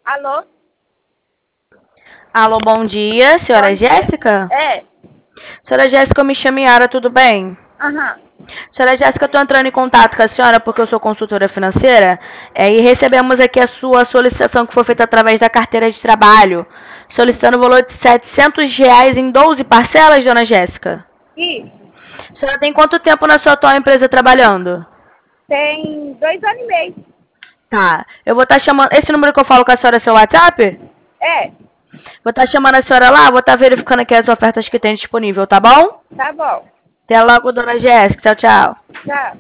Alô? Alô, bom dia, senhora Bom dia. Jéssica? É. Senhora Jéssica, eu me chamo Yara, tudo bem? Aham. Senhora Jéssica, eu estou entrando em contato com a senhora porque eu sou consultora financeira e recebemos aqui a sua solicitação que foi feita através da carteira de trabalho, solicitando o valor de R$ 700 em 12 parcelas, dona Jéssica. Isso. A senhora tem quanto tempo na sua atual empresa trabalhando? Tem 2 anos e meio. Tá, eu vou estar chamando. Esse número que eu falo com a senhora é seu WhatsApp? É. Vou estar chamando a senhora lá, vou estar verificando aqui as ofertas que tem disponível, tá bom? Tá bom. Até logo, dona Jéssica. Tchau, tchau. Tchau.